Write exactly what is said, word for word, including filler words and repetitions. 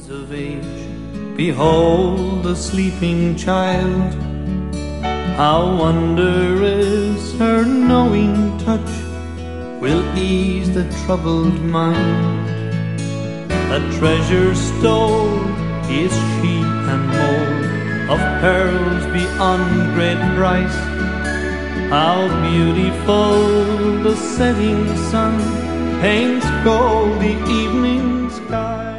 Of age, behold the sleeping child. How wondrous her knowing touch will ease the troubled mind. A treasure store is she and more, of pearls beyond great price. How beautiful the setting sun paints gold the evening sky.